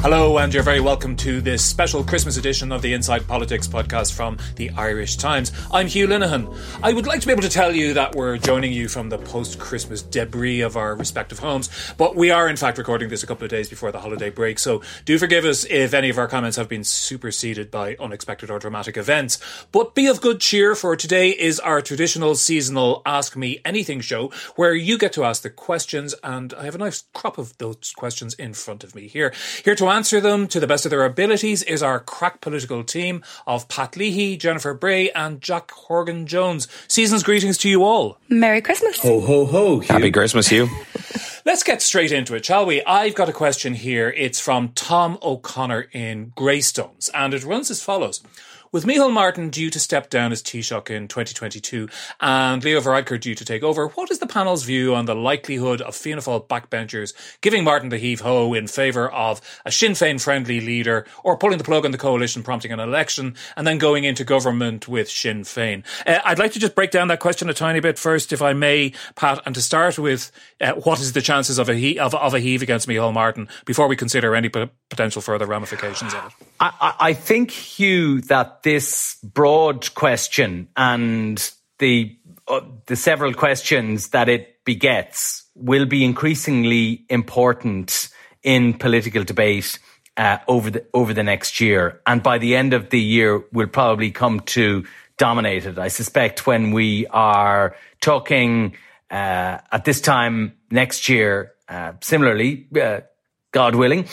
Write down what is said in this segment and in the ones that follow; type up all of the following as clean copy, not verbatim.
Hello, and you're very welcome to this special Christmas edition of the Inside Politics podcast from the Irish Times. I'm Hugh Linehan. I would like to be able to tell you that we're joining you from the post-Christmas debris of our respective homes, but we are in fact recording this a couple of days before the holiday break, so do forgive us if any of our comments have been superseded by unexpected or dramatic events. But be of good cheer, for today is our traditional seasonal Ask Me Anything show, where you get to ask the questions, and I have a nice crop of those questions in front of me here. Here to answer them to the best of their abilities is our crack political team of Pat Leahy, Jennifer Bray and Jack Horgan-Jones. Season's greetings to you all. Merry Christmas. Ho, ho, ho, Hugh. Happy Christmas, Hugh. Let's get straight into it, shall we? I've got a question here. It's from Tom O'Connor in Greystones, and it runs as follows. With Micheál Martin due to step down as Taoiseach in 2022 and Leo Varadkar due to take over, what is the panel's view on the likelihood of Fianna Fáil backbenchers giving Martin the heave-ho in favour of a Sinn Féin-friendly leader, or pulling the plug on the coalition, prompting an election, and then going into government with Sinn Féin? I'd like to just break down that question a tiny bit first, if I may, Pat, and to start with what is the chances of a heave against Micheál Martin before we consider any potential further ramifications of it? I think, Hugh, that this broad question and the several questions that it begets will be increasingly important in political debate over the next year, and by the end of the year will probably come to dominate it. I suspect when we are talking at this time next year, similarly, God willing,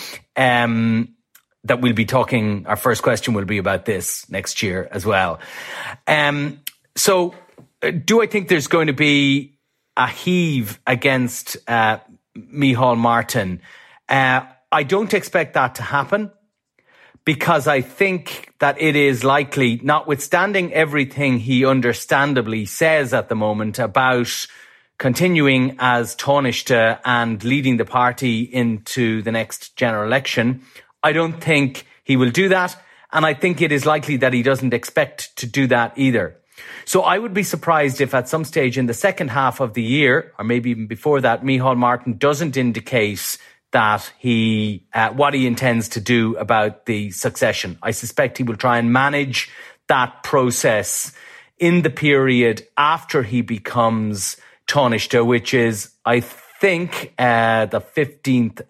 that we'll be talking, our first question will be about this next year as well. So do I think there's going to be a heave against Micheál Martin? I don't expect that to happen, because I think that it is likely, notwithstanding everything he understandably says at the moment about continuing as Taoiseach and leading the party into the next general election, I don't think he will do that, and I think it is likely that he doesn't expect to do that either. So I would be surprised if at some stage in the second half of the year, or maybe even before that, Micheál Martin doesn't indicate that what he intends to do about the succession. I suspect he will try and manage that process in the period after he becomes Taoiseach, which is, I think, the 15th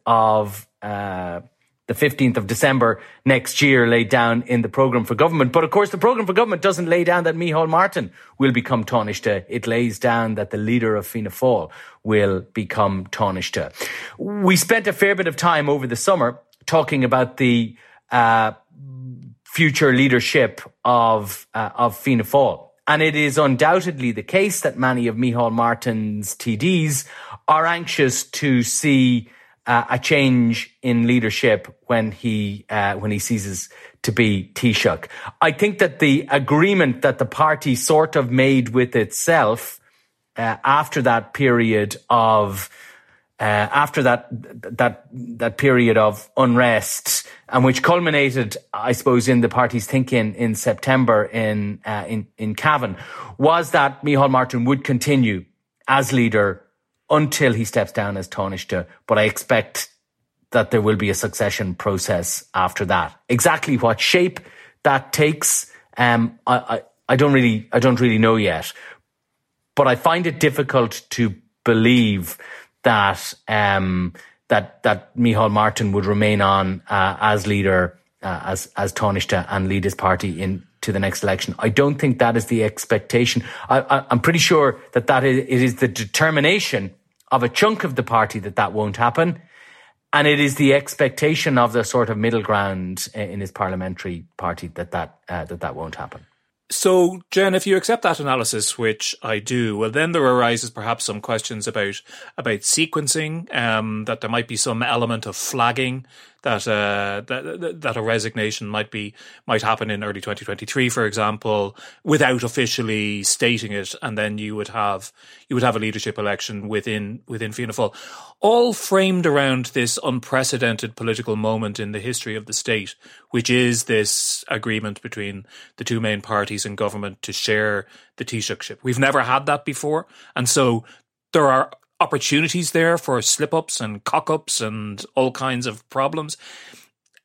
of December next year, laid down in the programme for government. But of course, the programme for government doesn't lay down that Micheál Martin will become Taoiseach. It lays down that the leader of Fianna Fáil will become Taoiseach. We spent a fair bit of time over the summer talking about the future leadership of Fianna Fáil. And it is undoubtedly the case that many of Micheál Martin's TDs are anxious to see a change in leadership when he ceases to be Taoiseach. I think that the agreement that the party sort of made with itself after that period of that period of unrest, and which culminated, I suppose, in the party's thinking in September in Cavan, was that Micheál Martin would continue as leader until he steps down as Taoiseach, but I expect that there will be a succession process after that. Exactly what shape that takes, I don't really know yet. But I find it difficult to believe that that Micheál Martin would remain on as leader, as Taoiseach, and lead his party into the next election. I don't think that is the expectation. I'm pretty sure that it is the determination of a chunk of the party that won't happen, and it is the expectation of the sort of middle ground in his parliamentary party that won't happen. So, Jen, if you accept that analysis, which I do, well, then there arises perhaps some questions about sequencing, that there might be some element of flagging, that a resignation might happen in early 2023, for example, without officially stating it, and then you would have a leadership election within Fianna Fáil, all framed around this unprecedented political moment in the history of the state, which is this agreement between the two main parties in government to share the Taoiseachship. We've never had that before, and so there are opportunities there for slip-ups and cock-ups and all kinds of problems.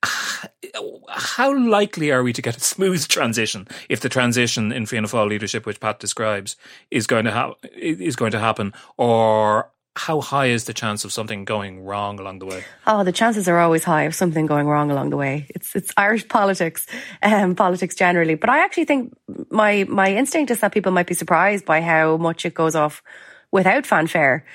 how likely are we to get a smooth transition if the transition in Fianna Fáil leadership, which Pat describes, is going to happen, or how high is the chance of something going wrong along the way? Oh, the chances are always high of something going wrong along the way. It's Irish politics, politics generally. But I actually think my instinct is that people might be surprised by how much it goes off without fanfare,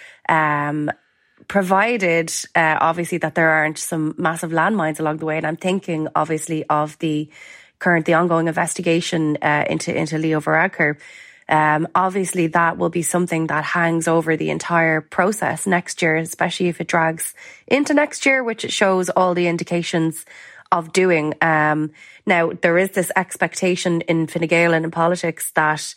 provided obviously that there aren't some massive landmines along the way. And I'm thinking obviously of the ongoing investigation into Leo Varadkar. Obviously, that will be something that hangs over the entire process next year, especially if it drags into next year, which it shows all the indications of doing. Now, there is this expectation in Fine Gael and in politics that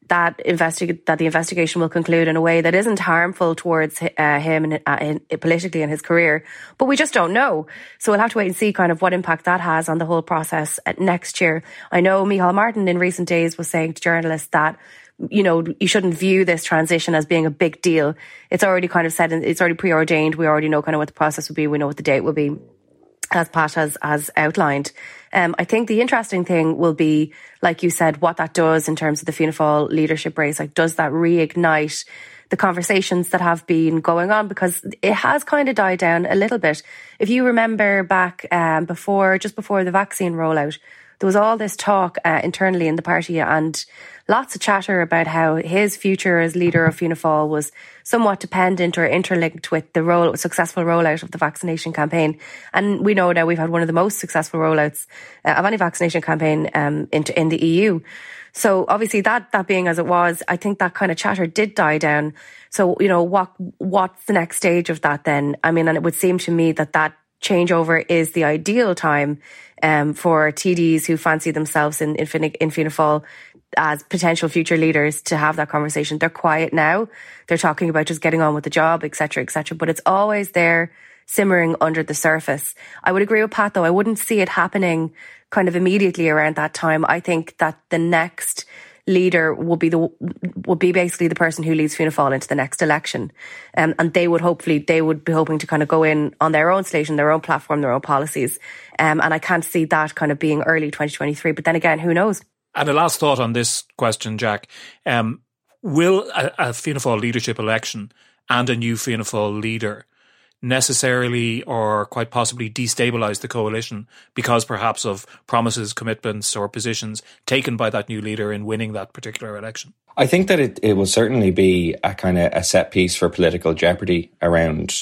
the investigation will conclude in a way that isn't harmful towards him politically in his career, but we just don't know. So we'll have to wait and see kind of what impact that has on the whole process next year. I know Micheál Martin in recent days was saying to journalists that, you know, you shouldn't view this transition as being a big deal. It's already kind of said, it's already preordained. We already know kind of what the process will be. We know what the date will be, as Pat has outlined. I think the interesting thing will be, like you said, what that does in terms of the Fianna Fáil leadership race. Like, does that reignite the conversations that have been going on? Because it has kind of died down a little bit. If you remember back just before the vaccine rollout, there was all this talk internally in the party and lots of chatter about how his future as leader of Fianna Fáil was somewhat dependent or interlinked with the successful rollout of the vaccination campaign. And we know now we've had one of the most successful rollouts of any vaccination campaign in the EU. So obviously that being as it was, I think that kind of chatter did die down. So, you know, what's the next stage of that then? I mean, and it would seem to me that changeover is the ideal time for TDs who fancy themselves in Fianna Fáil as potential future leaders to have that conversation. They're quiet now. They're talking about just getting on with the job, etc., etc. But it's always there simmering under the surface. I would agree with Pat, though. I wouldn't see it happening kind of immediately around that time. I think that the next leader will be basically the person who leads Fianna Fáil into the next election. And they would be hoping to kind of go in on their own slate and their own platform, their own policies. And I can't see that kind of being early 2023. But then again, who knows? And a last thought on this question, Jack. Will a Fianna Fáil leadership election and a new Fianna Fáil leader necessarily or quite possibly destabilise the coalition because perhaps of promises, commitments or positions taken by that new leader in winning that particular election? I think that it will certainly be a kind of a set piece for political jeopardy around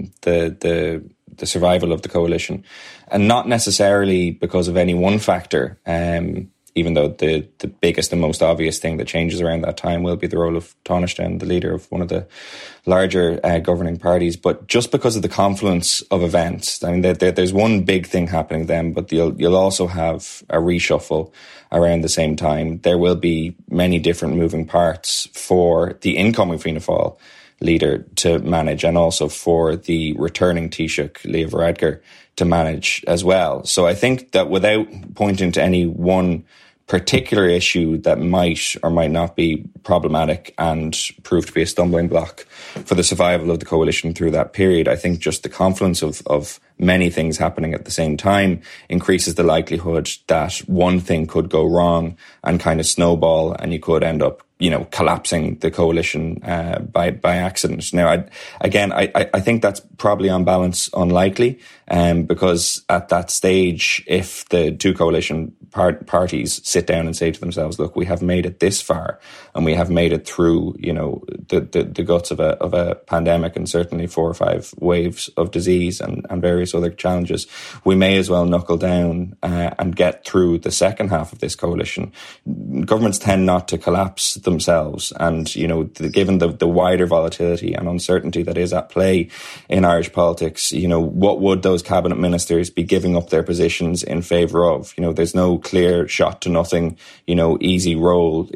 the survival of the coalition, and not necessarily because of any one factor. Even though the biggest and most obvious thing that changes around that time will be the role of Taoiseach, the leader of one of the larger governing parties, but just because of the confluence of events. I mean, there's one big thing happening then, but you'll also have a reshuffle around the same time. There will be many different moving parts for the incoming Fianna Fáil leader to manage, and also for the returning Taoiseach, Leo Varadkar, to manage as well. So I think that without pointing to any one particular issue that might or might not be problematic and prove to be a stumbling block for the survival of the coalition through that period, I think just the confluence of many things happening at the same time increases the likelihood that one thing could go wrong and kind of snowball, and you could end up, you know, collapsing the coalition by accident. Now, I think that's probably on balance unlikely, because at that stage, if the two coalition parties sit down and say to themselves, look, we have made it this far and we have made it through, you know, the guts of a pandemic and certainly 4 or 5 waves of disease and various other challenges, we may as well knuckle down and get through the second half of this coalition. Governments tend not to collapse themselves, and, you know, given the wider volatility and uncertainty that is at play in Irish politics, you know, what would those cabinet ministers be giving up their positions in favour of? You know, there's no clear shot to nothing, you know, easy road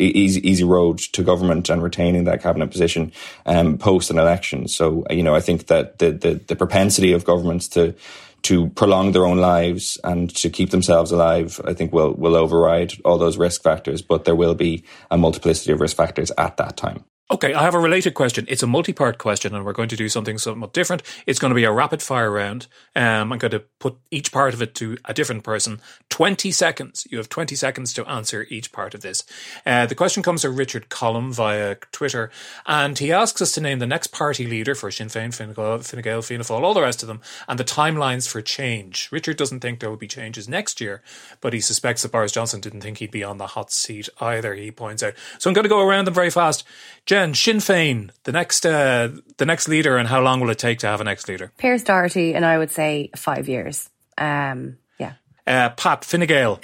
to government and retaining that cabinet position post an election. So, you know, I think that the propensity of governments to prolong their own lives and to keep themselves alive, I think will override all those risk factors, but there will be a multiplicity of risk factors at that time. Okay, I have a related question. It's a multi-part question, and we're going to do something somewhat different. It's going to be a rapid-fire round. I'm going to put each part of it to a different person. 20 seconds. You have 20 seconds to answer each part of this. The question comes from Richard Collum via Twitter, and he asks us to name the next party leader for Sinn Féin, Fine Gael, Fianna Fáil, all the rest of them, and the timelines for change. Richard doesn't think there will be changes next year, but he suspects that Boris Johnson didn't think he'd be on the hot seat either, he points out. So I'm going to go around them very fast. Jen, Sinn Féin, the next leader, and how long will it take to have a next leader? Pierce Doherty, and I would say 5 years. Yeah. Pat, Fine Gael.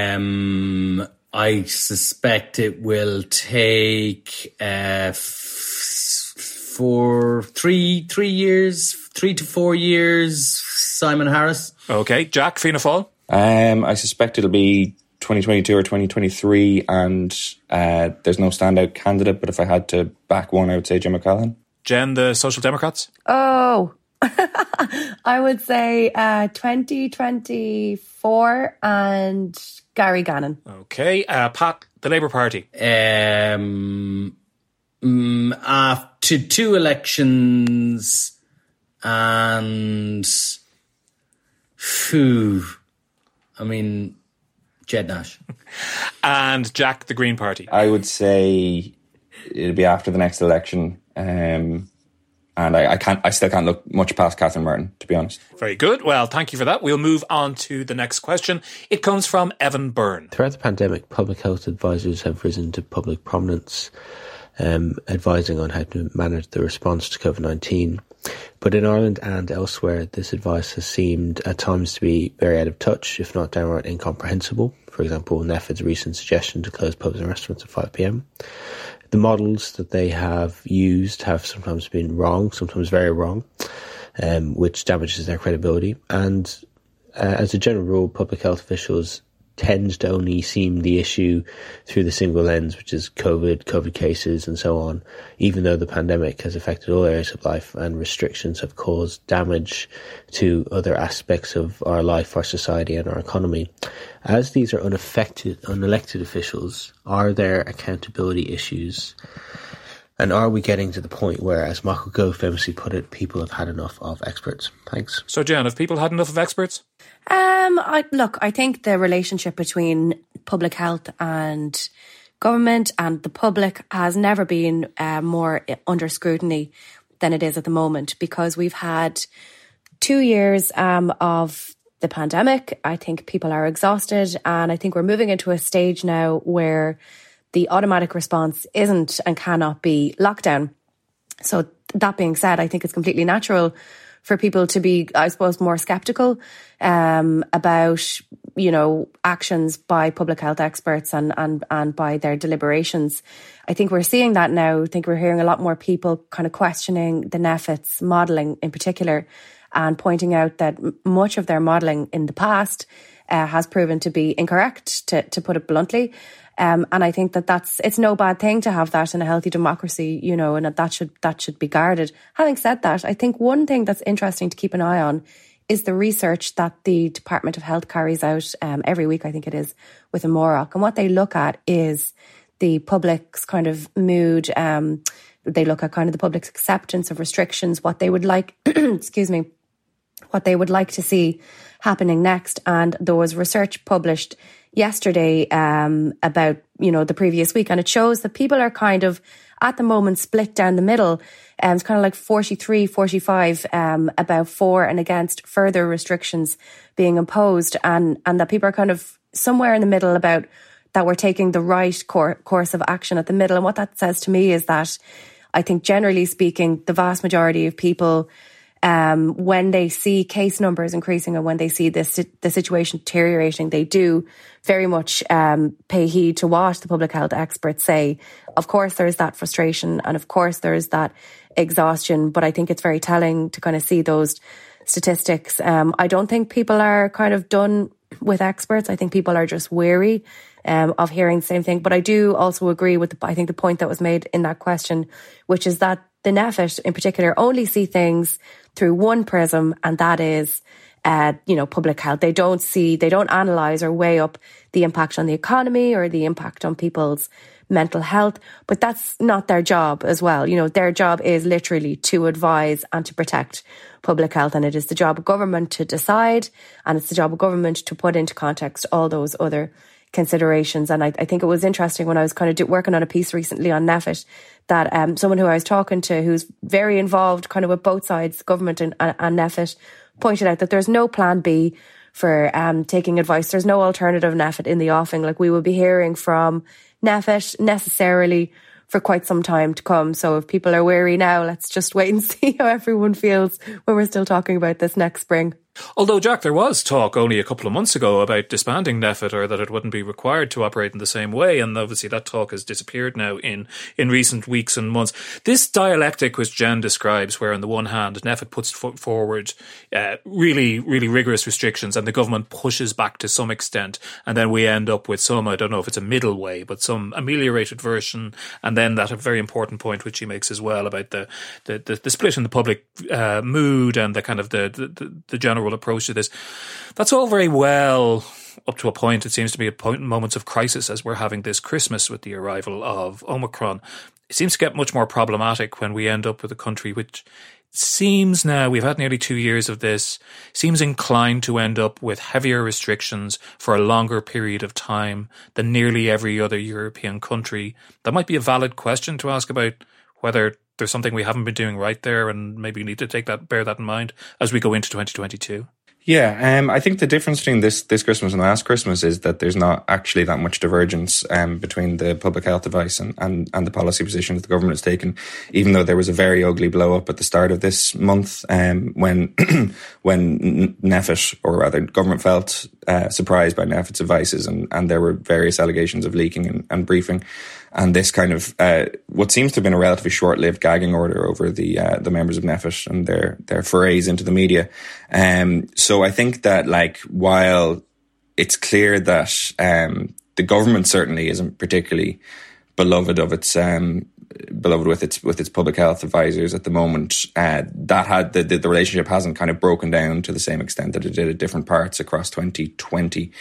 I suspect it will take 3 to 4 years. Simon Harris. Okay, Jack, Fianna Fáil. I suspect it'll be 2022 or 2023, and there's no standout candidate, but if I had to back one, I would say Jim McCallaghan. Jen, the Social Democrats? Oh, I would say 2024 and Gary Gannon. Okay, Pat, the Labour Party. After 2 elections and... Jed Nash. And Jack, the Green Party. I would say it'll be after the next election. And I still can't look much past Catherine Martin, to be honest. Very good. Well, thank you for that. We'll move on to the next question. It comes from Evan Byrne. Throughout the pandemic, public health advisors have risen to public prominence, advising on how to manage the response to COVID-19. But in Ireland and elsewhere, this advice has seemed at times to be very out of touch, if not downright incomprehensible. For example, NPHET's recent suggestion to close pubs and restaurants at 5 p.m. The models that they have used have sometimes been wrong, sometimes very wrong, which damages their credibility. And as a general rule, public health officials tend to only see the issue through the single lens, which is COVID cases and so on, even though the pandemic has affected all areas of life and restrictions have caused damage to other aspects of our life, our society and our economy. As these are unelected officials, are there accountability issues? And are we getting to the point where, as Michael Gove famously put it, people have had enough of experts? Thanks. So, Jan, have people had enough of experts? I think the relationship between public health and government and the public has never been more under scrutiny than it is at the moment, because we've had 2 years of the pandemic. I think people are exhausted, and I think we're moving into a stage now where the automatic response isn't and cannot be lockdown. So that being said, I think it's completely natural for people to be, I suppose, more sceptical about, actions by public health experts and by their deliberations. I think we're seeing that now. I think we're hearing a lot more people kind of questioning the NPHET's modelling in particular, and pointing out that much of their modelling in the past has proven to be incorrect, to put it bluntly. And I think it's no bad thing to have that in a healthy democracy, and that should be guarded. Having said that, I think one thing that's interesting to keep an eye on is the research that the Department of Health carries out every week, I think it is, with Amórach. And what they look at is the public's kind of mood. They look at kind of the public's acceptance of restrictions, what they would like, what they would like to see happening next. And there was research published yesterday about, the previous week, and it shows that people are kind of at the moment split down the middle. It's kind of like 43, 45 about for and against further restrictions being imposed, and that people are kind of somewhere in the middle about that we're taking the right course of action at the middle. And what that says to me is that I think generally speaking, the vast majority of people, when they see case numbers increasing and when they see the situation deteriorating, they do very much pay heed to what the public health experts say. Of course, there is that frustration, and of course, there is that exhaustion. But I think it's very telling to kind of see those statistics. I don't think people are kind of done with experts. I think people are just weary of hearing the same thing. But I do also agree with the point that was made in that question, which is that the NPHET in particular only see things through one prism, and that is, public health. They don't analyse or weigh up the impact on the economy or the impact on people's mental health, but that's not their job as well. You know, their job is literally to advise and to protect public health, and it is the job of government to decide, and it's the job of government to put into context all those other considerations. And I think it was interesting when I was kind of working on a piece recently on NPHET that someone who I was talking to who's very involved kind of with both sides, government and NPHET, pointed out that there's no plan B for taking advice. There's no alternative NPHET in the offing. Like, we will be hearing from NPHET necessarily for quite some time to come. So if people are weary now, let's just wait and see how everyone feels when we're still talking about this next spring. Although, Jack, there was talk only a couple of months ago about disbanding NPHET, or that it wouldn't be required to operate in the same way, and obviously that talk has disappeared now in recent weeks and months. This dialectic which Jen describes, where on the one hand NPHET puts forward really, really rigorous restrictions and the government pushes back to some extent, and then we end up with some, I don't know if it's a middle way, but some ameliorated version, and then that a very important point which he makes as well about the split in the public mood and the kind of the general approach to this. That's all very well up to a point. It seems to be a point in moments of crisis, as we're having this Christmas with the arrival of Omicron. It seems to get much more problematic when we end up with a country which seems now, we've had nearly 2 years of this, seems inclined to end up with heavier restrictions for a longer period of time than nearly every other European country. That might be a valid question to ask about whether there's something we haven't been doing right there, and maybe we need to bear that in mind as we go into 2022. Yeah, I think the difference between this Christmas and last Christmas is that there's not actually that much divergence between the public health advice and the policy positions the government has taken, even though there was a very ugly blow up at the start of this month when NPHET, or rather government, felt surprised by NPHET's advices, and there were various allegations of leaking and briefing. And this kind of what seems to have been a relatively short-lived gagging order over the members of NPHET and their forays into the media. So I think that, like, while it's clear that the government certainly isn't particularly beloved with its public health advisors at the moment, that had the relationship hasn't kind of broken down to the same extent that it did at different parts across 2020.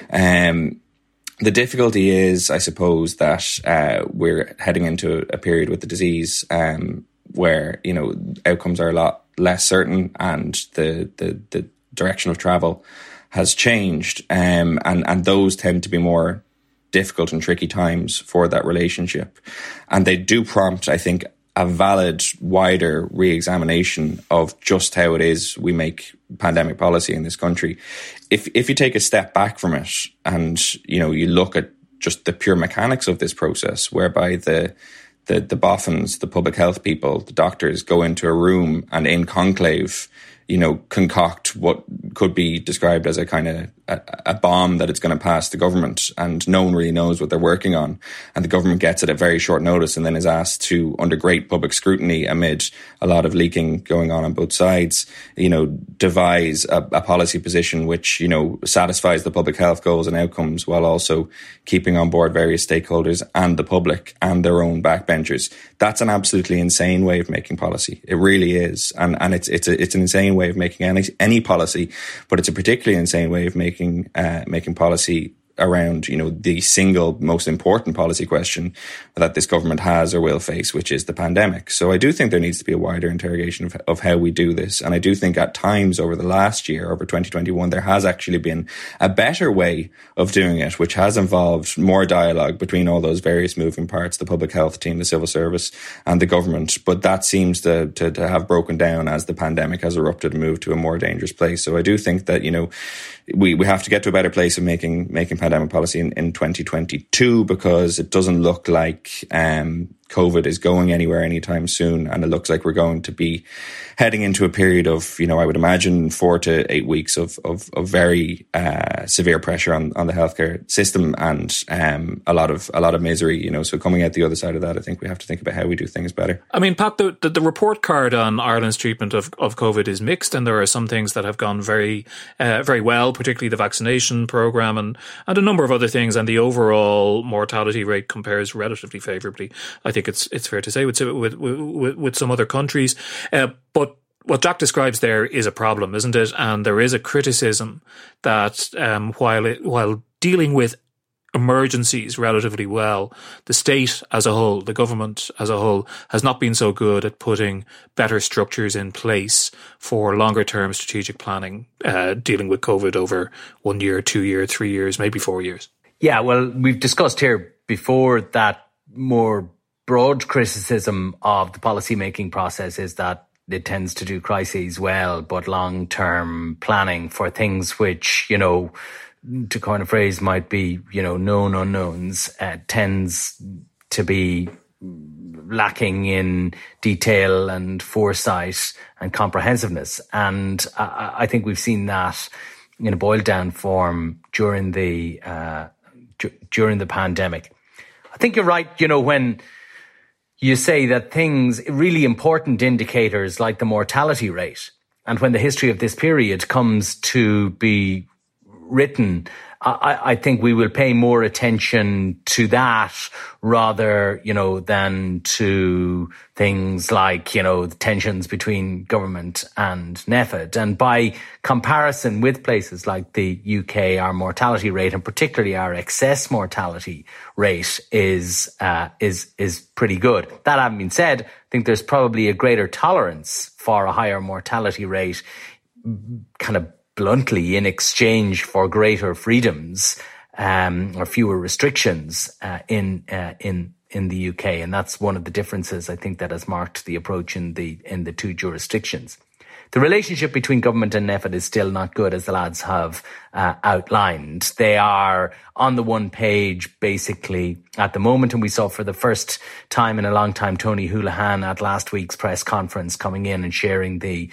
The difficulty is, I suppose, that we're heading into a period with the disease where, you know, outcomes are a lot less certain, and the direction of travel has changed, and those tend to be more difficult and tricky times for that relationship. And they do prompt, I think, a valid, wider re-examination of just how it is we make pandemic policy in this country. If you take a step back from it and, you know, you look at just the pure mechanics of this process, whereby the boffins, the public health people, the doctors go into a room and in conclave, you know, concoct what could be described as a kind of a bomb that it's going to pass the government, and no one really knows what they're working on. And the government gets it at very short notice and then is asked to, under great public scrutiny, amid a lot of leaking going on both sides, you know, devise a policy position which, you know, satisfies the public health goals and outcomes while also keeping on board various stakeholders and the public and their own backbenchers. That's an absolutely insane way of making policy. It really is. And it's an insane way of making any policy, but it's a particularly insane way of making policy around, you know, the single most important policy question that this government has or will face, which is the pandemic. So I do think there needs to be a wider interrogation of how we do this. And I do think at times over the last year, over 2021, there has actually been a better way of doing it, which has involved more dialogue between all those various moving parts, the public health team, the civil service and the government. But that seems to have broken down as the pandemic has erupted and moved to a more dangerous place. So I do think that, you know, we have to get to a better place of making pandemic policy in 2022, because it doesn't look like COVID is going anywhere anytime soon. And it looks like we're going to be heading into a period of, you know, I would imagine 4 to 8 weeks of very severe pressure on the healthcare system and a lot of misery, you know. So coming out the other side of that, I think we have to think about how we do things better. I mean, Pat, the report card on Ireland's treatment of COVID is mixed, and there are some things that have gone very well, particularly the vaccination programme and a number of other things, and the overall mortality rate compares relatively favourably, I think it's fair to say, with some other countries. But what Jack describes there is a problem, isn't it? And there is a criticism that while dealing with emergencies relatively well. The state as a whole, the government as a whole, has not been so good at putting better structures in place for longer term strategic planning, dealing with COVID over 1 year, 2 years, 3 years, maybe 4 years. Yeah, well, we've discussed here before that more broad criticism of the policy-making process is that it tends to do crises well, but long-term planning for things which, you know, to coin a phrase, might be, you know, known unknowns, tends to be lacking in detail and foresight and comprehensiveness. And I think we've seen that in a boiled down form during the pandemic. I think you're right, you know, when you say that things, really important indicators like the mortality rate, and when the history of this period comes to be written, I think we will pay more attention to that rather, you know, than to things like, you know, the tensions between government and NPHET. And by comparison with places like the UK, our mortality rate, and particularly our excess mortality rate, is pretty good. That having been said, I think there's probably a greater tolerance for a higher mortality rate, kind of bluntly, in exchange for greater freedoms or fewer restrictions in the UK, and that's one of the differences I think that has marked the approach in the two jurisdictions. The relationship between government and NPHET is still not good, as the lads have outlined. They are on the one page basically at the moment, and we saw for the first time in a long time Tony Holohan at last week's press conference coming in and sharing the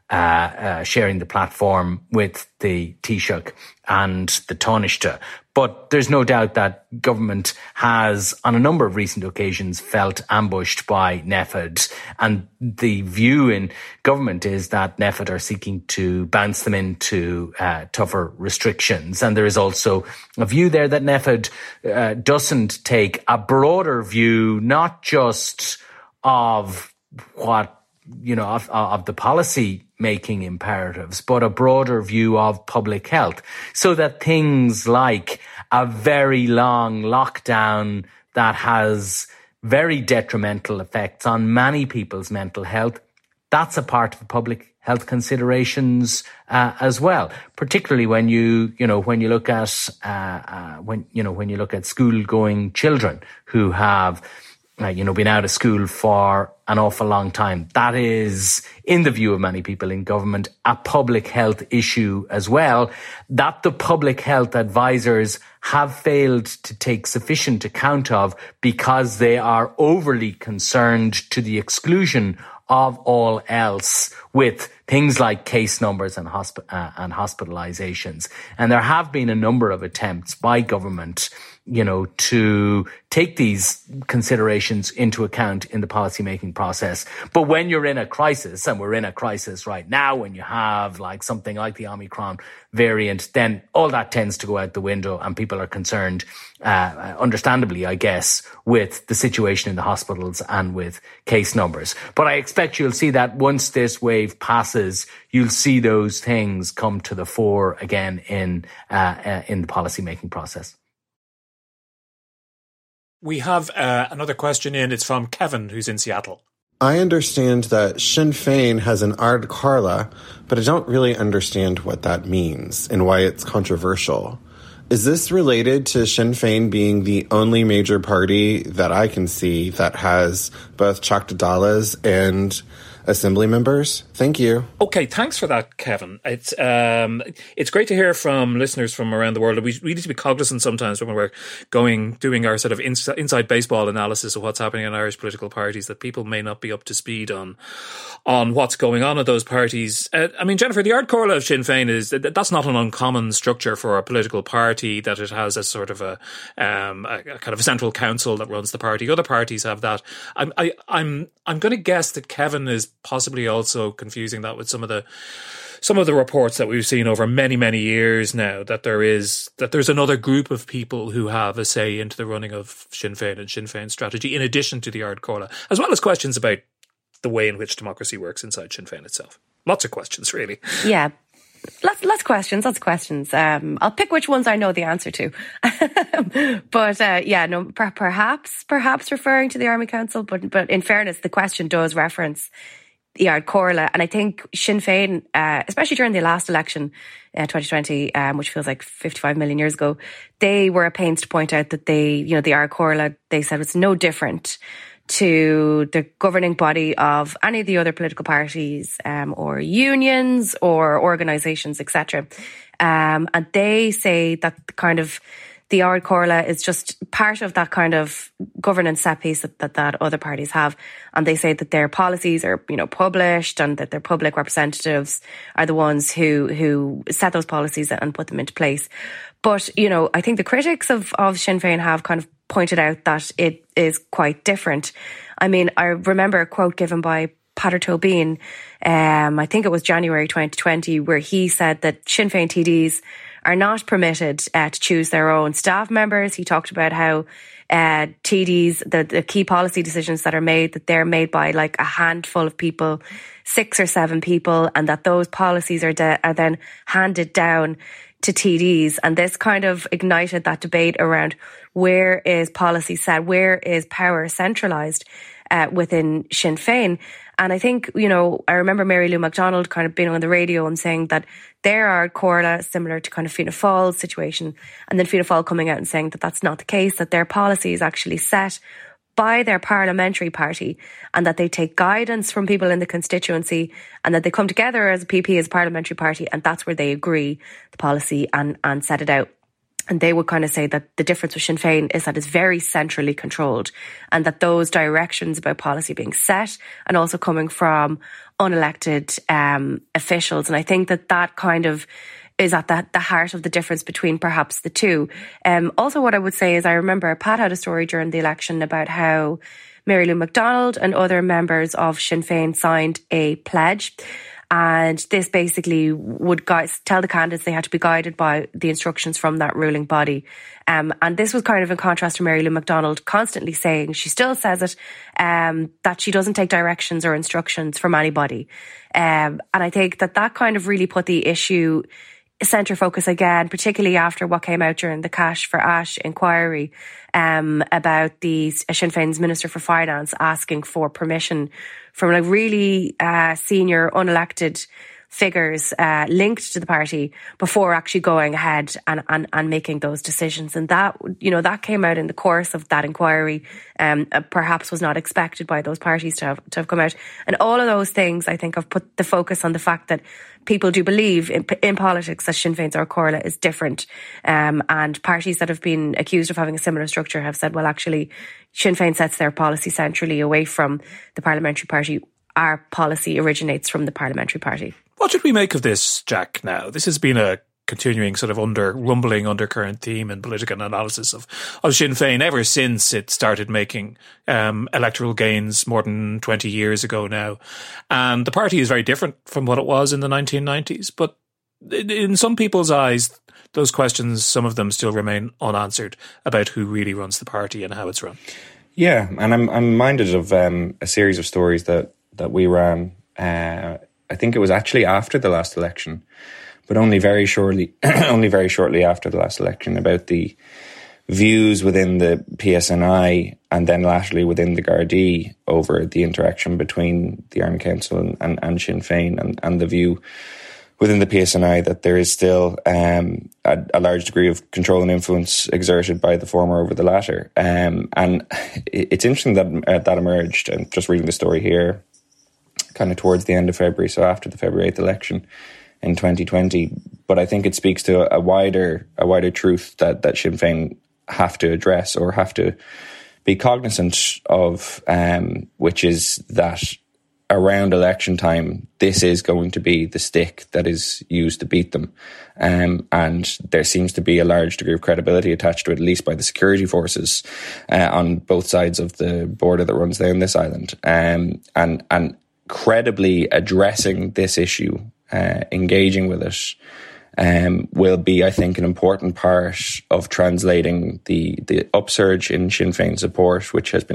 platform with the Taoiseach and the Taoiseach. But there's no doubt that government has, on a number of recent occasions, felt ambushed by NPHET. And the view in government is that NPHET are seeking to bounce them into tougher restrictions. And there is also a view there that NPHET doesn't take a broader view, not just of what, you know, of the policy making imperatives, but a broader view of public health, so that things like a very long lockdown that has very detrimental effects on many people's mental health, that's a part of the public health considerations as well. Particularly when you look at school-going children who have been out of school for an awful long time. That is, in the view of many people in government, a public health issue as well, that the public health advisors have failed to take sufficient account of, because they are overly concerned to the exclusion of all else with things like case numbers and hospitalizations. And there have been a number of attempts by government, you know, to take these considerations into account in the policy-making process. But when you're in a crisis, and we're in a crisis right now, when you have like something like the Omicron variant, then all that tends to go out the window, and people are concerned, understandably, I guess, with the situation in the hospitals and with case numbers. But I expect you'll see that once this wave passes, you'll see those things come to the fore again in the policy-making process. We have another question in. It's from Kevin, who's in Seattle. I understand that Sinn Féin has an Ard Comhairle, but I don't really understand what that means and why it's controversial. Is this related to Sinn Féin being the only major party that I can see that has both Teachtaí Dálas and Assembly members? Thank you. Okay, thanks for that, Kevin. It's great to hear from listeners from around the world. We need to be cognizant sometimes when we're doing our sort of inside baseball analysis of what's happening in Irish political parties, that people may not be up to speed on what's going on at those parties. I mean, Jennifer, the Ard Comhairle of Sinn Féin that's not an uncommon structure for a political party, that it has a sort of a kind of a central council that runs the party. Other parties have that. I'm going to guess that Kevin is possibly also confusing that with some of the reports that we've seen over many, many years now, that there's another group of people who have a say into the running of Sinn Féin and Sinn Féin strategy, in addition to the Ard Comhairle, as well as questions about the way in which democracy works inside Sinn Féin itself. Lots of questions, really. Yeah. Lots of questions. I'll pick which ones I know the answer to. But perhaps referring to the Army Council, but in fairness, the question does reference Ard Comhairle, and I think Sinn Féin, especially during the last election, 2020, which feels like 55 million years ago, they were at pains to point out that the Ard Comhairle, they said it's no different to the governing body of any of the other political parties, or unions or organisations, etc. And they say that kind of the Ard Comhairle is just part of that kind of governance set piece that other parties have. And they say that their policies are, published, and that their public representatives are the ones who set those policies and put them into place. But, I think the critics of Sinn Féin have kind of pointed out that it is quite different. I mean, I remember a quote given by Peadar Tóibín, I think it was January 2020, where he said that Sinn Féin TDs are not permitted to choose their own staff members. He talked about how TDs, the key policy decisions that are made, that they're made by like a handful of people, 6 or 7 people, and that those policies are then handed down to TDs. And this kind of ignited that debate around where is policy set, where is power centralised within Sinn Féin. And I think, I remember Mary Lou McDonald kind of being on the radio and saying that there are Comhairle, similar to kind of Fianna Fáil's situation, and then Fianna Fáil coming out and saying that that's not the case, that their policy is actually set by their parliamentary party, and that they take guidance from people in the constituency, and that they come together as a PP, as a parliamentary party, and that's where they agree the policy and set it out. And they would kind of say that the difference with Sinn Féin is that it's very centrally controlled, and that those directions about policy being set and also coming from unelected officials. And I think that kind of is at the heart of the difference between perhaps the two. Also, what I would say is I remember Pat had a story during the election about how Mary Lou McDonald and other members of Sinn Féin signed a pledge. And this basically would tell the candidates they had to be guided by the instructions from that ruling body. And this was kind of in contrast to Mary Lou McDonald constantly saying, she still says it, that she doesn't take directions or instructions from anybody. And I think that kind of really put the issue centre focus again, particularly after what came out during the Cash for Ash inquiry, about the Sinn Féin's Minister for Finance asking for permission from like really senior unelected figures linked to the party before actually going ahead and making those decisions. And that, that came out in the course of that inquiry, perhaps was not expected by those parties to have come out. And all of those things, I think, have put the focus on the fact that people do believe in politics that Sinn Féin's Ard Comhairle is different. And parties that have been accused of having a similar structure have said, well, actually, Sinn Féin sets their policy centrally away from the parliamentary party. Our policy originates from the parliamentary party. What should we make of this, Jack, now? This has been a continuing sort of rumbling undercurrent theme in political analysis of Sinn Féin ever since it started making electoral gains more than 20 years ago now. And the party is very different from what it was in the 1990s. But in some people's eyes, those questions, some of them still remain unanswered about who really runs the party and how it's run. Yeah, and I'm minded of a series of stories that we ran. I think it was actually after the last election, but only very shortly after the last election, about the views within the PSNI and then latterly within the Gardaí over the interaction between the Army Council and Sinn Féin, and the view within the PSNI that there is still a large degree of control and influence exerted by the former over the latter. And it's interesting that emerged, and just reading the story here, kind of towards the end of February, so after the February 8th election in 2020. But I think it speaks to a wider truth that Sinn Féin have to address or have to be cognizant of, which is that around election time, this is going to be the stick that is used to beat them. And there seems to be a large degree of credibility attached to it, at least by the security forces on both sides of the border that runs down this island. And credibly addressing this issue, engaging with it, will be, I think, an important part of translating the upsurge in Sinn Féin support, which is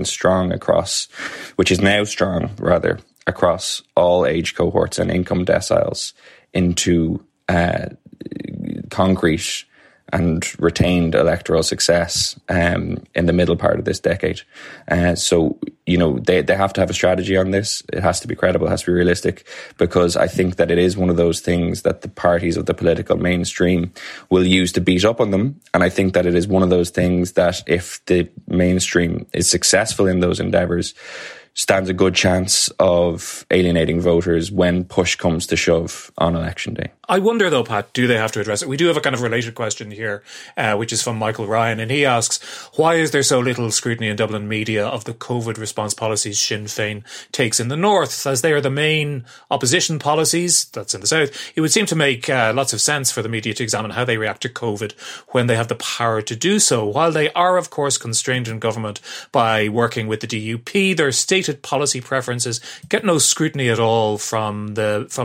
now strong across all age cohorts and income deciles, into concrete and retained electoral success in the middle part of this decade. So, they have to have a strategy on this. It has to be credible, it has to be realistic, because I think that it is one of those things that the parties of the political mainstream will use to beat up on them. And I think that it is one of those things that if the mainstream is successful in those endeavours, stands a good chance of alienating voters when push comes to shove on election day. I wonder though, Pat, do they have to address it? We do have a kind of related question here, which is from Michael Ryan, and he asks, why is there so little scrutiny in Dublin media of the COVID response policies Sinn Féin takes in the north, as they are the main opposition policies, that's in the south? It would seem to make lots of sense for the media to examine how they react to COVID when they have the power to do so. While they are, of course, constrained in government by working with the DUP, their stated policy preferences get no scrutiny at all from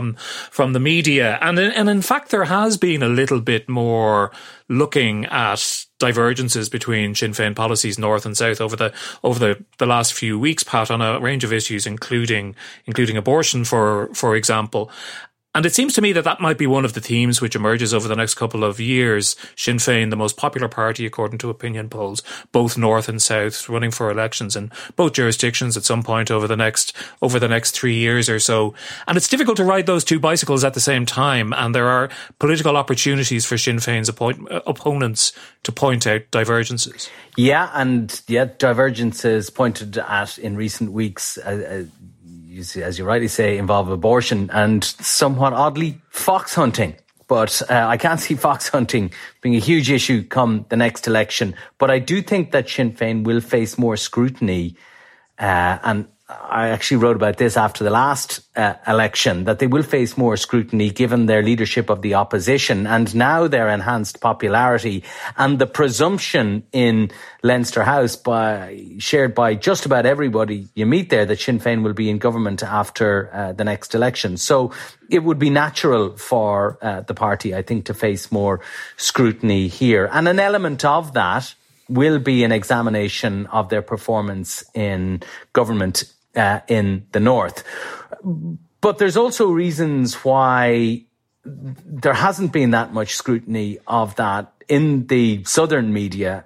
the media. And in fact, there has been a little bit more looking at divergences between Sinn Féin policies north and south over the last few weeks, Pat, on a range of issues, including abortion, for example. And it seems to me that might be one of the themes which emerges over the next couple of years. Sinn Féin, the most popular party according to opinion polls, both north and south, running for elections in both jurisdictions at some point over the next 3 years or so. And it's difficult to ride those two bicycles at the same time. And there are political opportunities for Sinn Féin's opponents to point out divergences. Yeah, and divergences pointed at in recent weeks, as you rightly say, involve abortion and somewhat oddly fox hunting. But I can't see fox hunting being a huge issue come the next election. But I do think that Sinn Féin will face more scrutiny. And I actually wrote about this after the last election, that they will face more scrutiny given their leadership of the opposition and now their enhanced popularity and the presumption in Leinster House shared by just about everybody you meet there that Sinn Féin will be in government after the next election. So it would be natural for the party, I think, to face more scrutiny here. And an element of that will be an examination of their performance in government in the north. But there's also reasons why there hasn't been that much scrutiny of that in the southern media,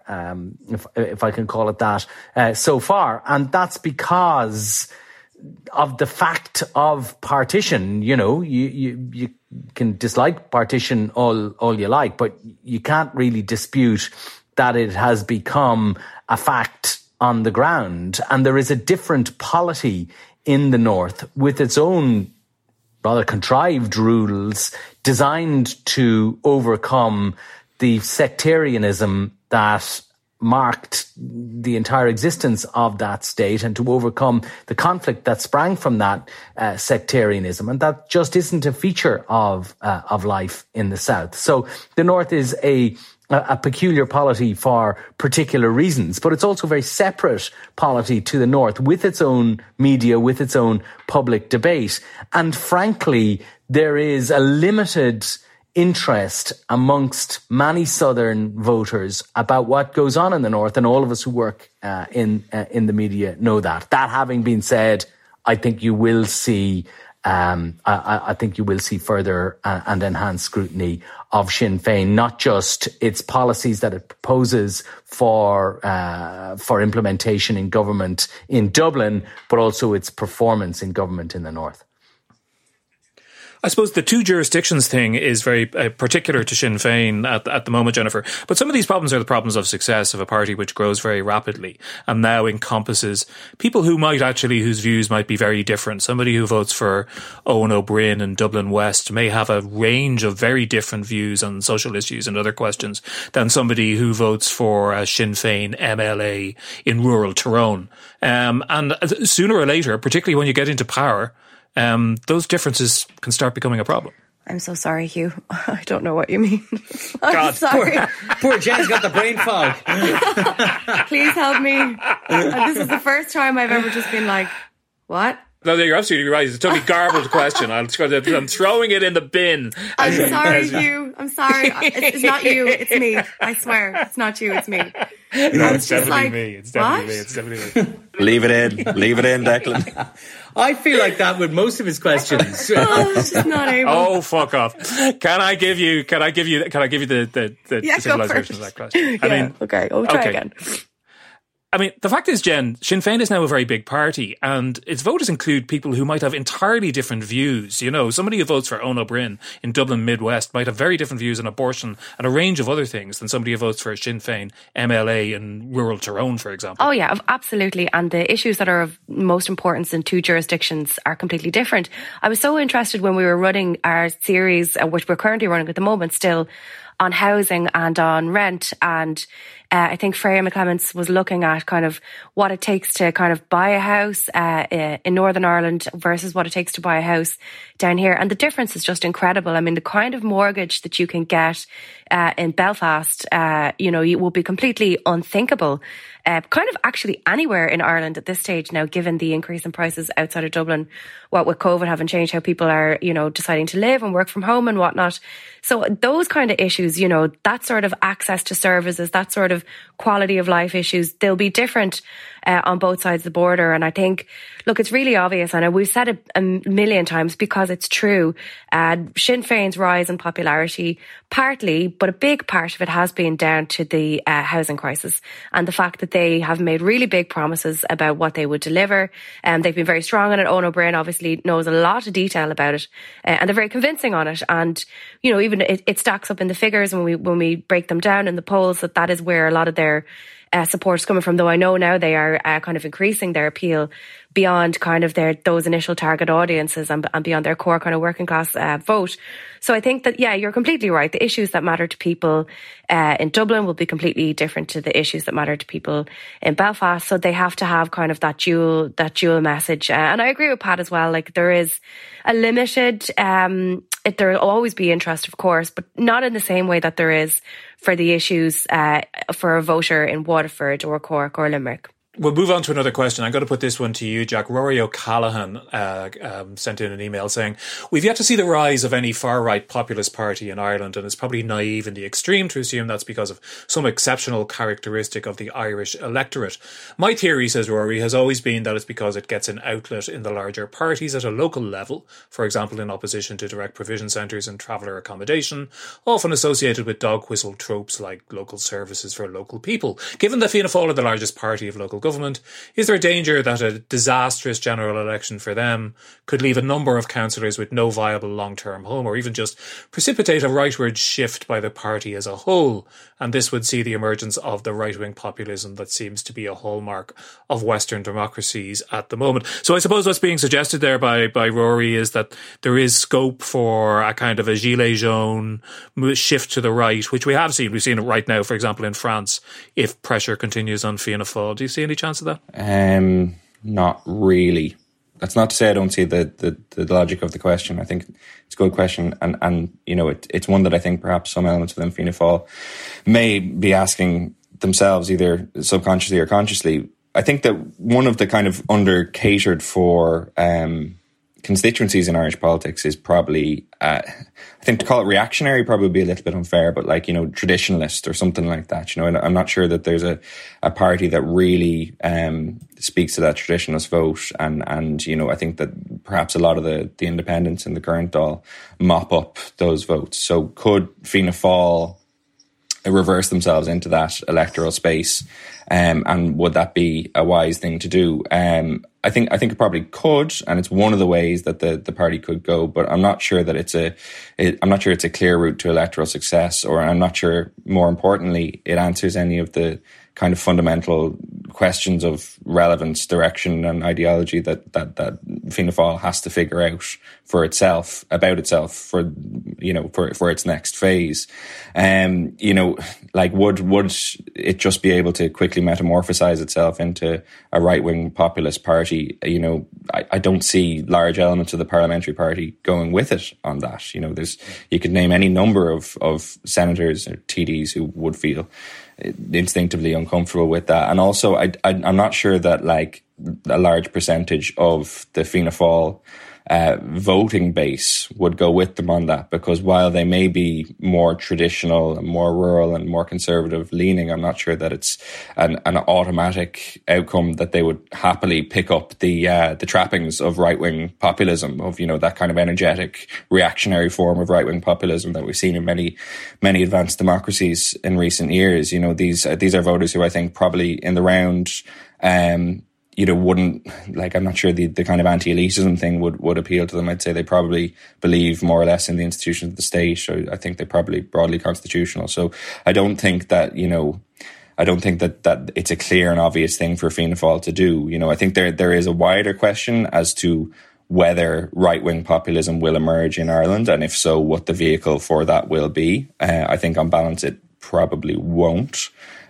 if I can call it that, so far. And that's because of the fact of partition. You can dislike partition all you like, but you can't really dispute that it has become a fact on the ground. And there is a different polity in the north with its own rather contrived rules designed to overcome the sectarianism that marked the entire existence of that state and to overcome the conflict that sprang from that sectarianism. And that just isn't a feature of life in the south. So the north is a peculiar polity for particular reasons, but it's also a very separate polity to the north with its own media, with its own public debate. And frankly, there is a limited interest amongst many southern voters about what goes on in the north, and all of us who work in the media know that. That having been said, I think you will see I think you will see further and enhanced scrutiny of Sinn Féin, not just its policies that it proposes for implementation in government in Dublin, but also its performance in government in the north. I suppose the two jurisdictions thing is very particular to Sinn Féin at the moment, Jennifer. But some of these problems are the problems of success of a party which grows very rapidly and now encompasses people whose views might be very different. Somebody who votes for Owen O'Brien in Dublin West may have a range of very different views on social issues and other questions than somebody who votes for a Sinn Féin MLA in rural Tyrone. And sooner or later, particularly when you get into power, those differences can start becoming a problem. I'm so sorry, Hugh. I don't know what you mean. I'm God, sorry. Poor Jen's got the brain fog. Please help me. And this is the first time I've ever just been like, what? No, you're absolutely right. It's a totally garbled question. I'm throwing it in the bin. I'm sorry, Hugh. I'm sorry. It's not you. It's me. I swear. It's not you. It's me. No, it's definitely me. It's definitely me. Leave it in, Declan. I feel like that with most of his questions. Just not able. Oh, fuck off! Can I give you the civilization of that question? I mean, okay. I'll try again. I mean, the fact is, Jen, Sinn Féin is now a very big party, and its voters include people who might have entirely different views. You know, somebody who votes for Eoin O'Brien in Dublin Midwest might have very different views on abortion and a range of other things than somebody who votes for a Sinn Féin MLA in rural Tyrone, for example. Oh, yeah, absolutely. And the issues that are of most importance in two jurisdictions are completely different. I was so interested when we were running our series, which we're currently running at the moment still, on housing and on rent, and I think Freya McClements was looking at kind of what it takes to kind of buy a house in Northern Ireland versus what it takes to buy a house down here. And the difference is just incredible. I mean, the kind of mortgage that you can get in Belfast, it will be completely unthinkable. Kind of actually anywhere in Ireland at this stage now, given the increase in prices outside of Dublin, what with COVID having changed how people are, deciding to live and work from home and whatnot. So those kind of issues, that sort of access to services, that sort of quality of life issues, they'll be different on both sides of the border. And I think, look, it's really obvious, and we've said it a million times because it's true. Sinn Féin's rise in popularity, partly, but a big part of it has been down to the housing crisis and the fact that they have made really big promises about what they would deliver. They've been very strong on it. Eoin O'Brien obviously knows a lot of detail about it, and they're very convincing on it. And, even it stacks up in the figures when we break them down in the polls, that is where a lot of their support is coming from, though I know now they are kind of increasing their appeal beyond kind of those initial target audiences and beyond their core kind of working class vote. So I think that, yeah, you're completely right. The issues that matter to people in Dublin will be completely different to the issues that matter to people in Belfast. So they have to have kind of that dual message. And I agree with Pat as well. Like, there is a limited, there will always be interest, of course, but not in the same way that there is for the issues for a voter in Waterford or Cork or Limerick. We'll move on to another question. I'm going to put this one to you, Jack. Rory O'Callaghan sent in an email saying, we've yet to see the rise of any far-right populist party in Ireland, and it's probably naive in the extreme to assume that's because of some exceptional characteristic of the Irish electorate. My theory, says Rory, has always been that it's because it gets an outlet in the larger parties at a local level, for example in opposition to direct provision centres and traveller accommodation, often associated with dog whistle tropes like local services for local people. Given that Fianna Fáil are the largest party of local government, is there a danger that a disastrous general election for them could leave a number of councillors with no viable long-term home, or even just precipitate a rightward shift by the party as a whole? And this would see the emergence of the right-wing populism that seems to be a hallmark of Western democracies at the moment. So I suppose what's being suggested there by Rory is that there is scope for a kind of a gilet jaune shift to the right, which we have seen. We've seen it right now, for example, in France, if pressure continues on Fianna Fáil. Do you see any chance of that? Not really. That's not to say I don't see the logic of the question. I think it's a good question, and it's one that I think perhaps some elements within Fianna Fáil may be asking themselves, either subconsciously or consciously. I think that one of the kind of under-catered for constituencies in Irish politics is probably, I think to call it reactionary probably be a little bit unfair, but traditionalist or something like that. And I'm not sure that there's a party that really speaks to that traditionalist vote. And I think that perhaps a lot of the independents in the current Dáil mop up those votes. So could Fianna Fáil reverse themselves into that electoral space? And would that be a wise thing to do? I think it probably could, and it's one of the ways that the party could go. But I'm not sure that it's a clear route to electoral success, or I'm not sure, more importantly, it answers any of the kind of fundamental questions of relevance, direction, and ideology that Fianna Fáil has to figure out for itself, about itself, for its next phase. Would it just be able to quickly metamorphosize itself into a right-wing populist party? I don't see large elements of the parliamentary party going with it on that. You could name any number of senators or TDs who would feel instinctively uncomfortable with that. And also, I'm not sure that like a large percentage of the Fianna Fáil voting base would go with them on that, because while they may be more traditional and more rural and more conservative leaning, I'm not sure that it's an automatic outcome that they would happily pick up the trappings of right-wing populism, of, you know, that kind of energetic reactionary form of right-wing populism that we've seen in many advanced democracies in recent years. You know, these are voters who I think probably in the round, you know, wouldn't, like, I'm not sure the kind of anti-elitism thing would appeal to them. I'd say they probably believe more or less in the institutions of the state. Or I think they're probably broadly constitutional. So I don't think that, you know, that it's a clear and obvious thing for Fianna Fáil to do. You know, I think there is a wider question as to whether right-wing populism will emerge in Ireland, and if so, what the vehicle for that will be. I think on balance it probably won't.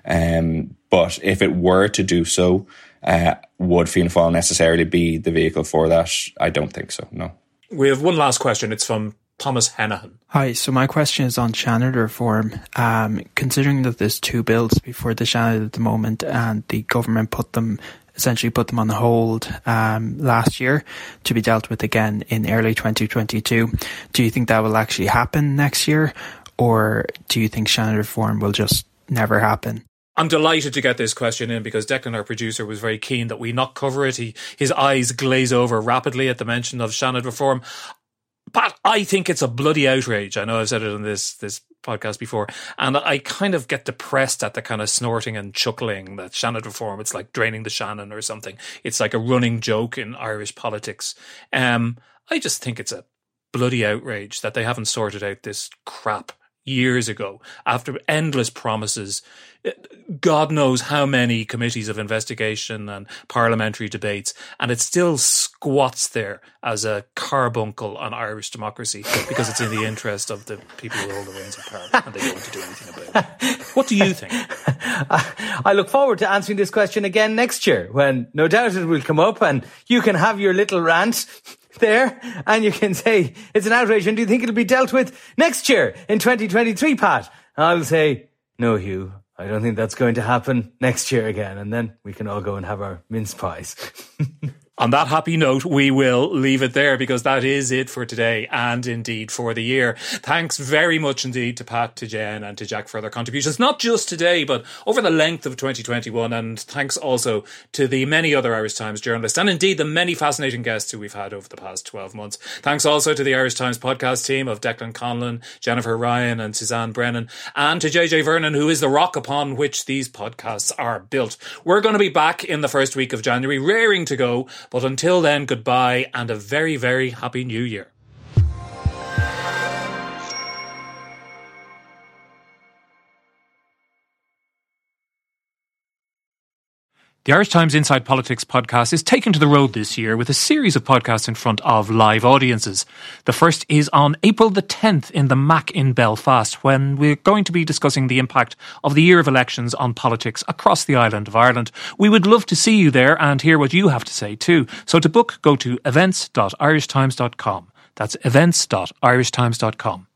But if it were to do so, would Fianna Fáil necessarily be the vehicle for that? I don't think so, no. We have one last question. It's from Thomas Hennahan. Hi, so my question is on Seanad reform. Considering that there's two bills before the Seanad at the moment, and the government essentially put them on hold last year to be dealt with again in early 2022, do you think that will actually happen next year, or do you think Seanad reform will just never happen? I'm delighted to get this question in, because Declan, our producer, was very keen that we not cover it. His eyes glaze over rapidly at the mention of Seanad reform. Pat, I think it's a bloody outrage. I know I've said it on this podcast before, and I kind of get depressed at the kind of snorting and chuckling that Seanad reform, it's like draining the Shannon or something. It's like a running joke in Irish politics. I just think it's a bloody outrage that they haven't sorted out this crap years ago, after endless promises, God knows how many committees of investigation and parliamentary debates, and it still squats there as a carbuncle on Irish democracy because it's in the interest of the people who hold the reins of power, and they don't want to do anything about it. What do you think? I look forward to answering this question again next year, when no doubt it will come up and you can have your little rant there and you can say it's an outrage, and do you think it'll be dealt with next year in 2023, Pat? I'll say, no, Hugh, I don't think that's going to happen next year again, and then we can all go and have our mince pies. On that happy note, we will leave it there, because that is it for today, and indeed for the year. Thanks very much indeed to Pat, to Jen and to Jack for their contributions, not just today, but over the length of 2021. And thanks also to the many other Irish Times journalists, and indeed the many fascinating guests who we've had over the past 12 months. Thanks also to the Irish Times podcast team of Declan Conlon, Jennifer Ryan and Suzanne Brennan, and to JJ Vernon, who is the rock upon which these podcasts are built. We're going to be back in the first week of January, raring to go. But until then, goodbye and a very, very happy new year. The Irish Times Inside Politics podcast is taken to the road this year with a series of podcasts in front of live audiences. The first is on April the 10th in the Mac in Belfast, when we're going to be discussing the impact of the year of elections on politics across the island of Ireland. We would love to see you there and hear what you have to say too. So to book, go to events.irishtimes.com. That's events.irishtimes.com.